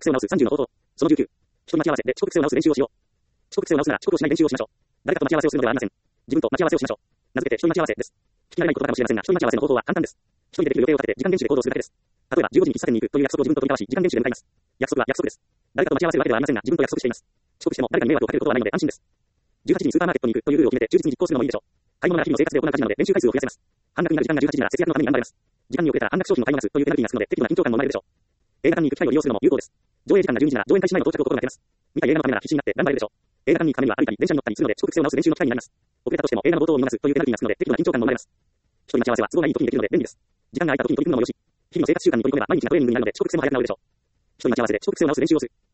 癖を直す30の方法。その19。人に待ち合わせで遅刻癖を直す練習をしよう。遅刻癖を直すなら遅刻をしない練習をしましょう。誰かと待ち合わせをするのではありません。自分と待ち合わせをしましょう。名付けて人に待ち合わせです。聞き慣れないことかもしれませんが、人に待ち合わせの方法は簡単です。一人でできる予定を立てて時間練習で行動するだけです。例えば15時に喫茶店に行くという約束を自分と取り交わし、時間練習で向かいます。約束は約束です。誰かと待ち合わせるわけではありませんが、自分と約束しています。遅刻しても誰かに迷惑をかけることはないので安心です。18時にスーパーマーケットに行くというルールを決めて忠実に実行するのもいいでしょう。買い物が日々の生活で行う家事なので練習回数を増やせます。半額になる時間が18時なら節約のために頑張れます。時間に遅れたら半額商品を買い逃すというペナルティがつくので適度な緊張感も生まれるでしょう。映画館に行く機会を利用するのも有効です。上映時間が12時なら上演開始前の到着を心がけます。見たい映画のためなら必死になって頑張れるでしょう。映画館に行くためには歩いたり電車に乗ったりするので遅刻癖を直す練習の機会になります。遅れたとしても映画の冒頭を見逃すというペナルティがつくので適度な緊張感も生まれます。人に待ち合わせは都合がいい時にできるので便利です。時間が空いた時に取り組むのもよし。日々の生活習慣に取り込めば毎日がトレーニングになるので遅刻癖も早くなるでしょう。人に待ち合わせで遅刻癖を直す練習をする。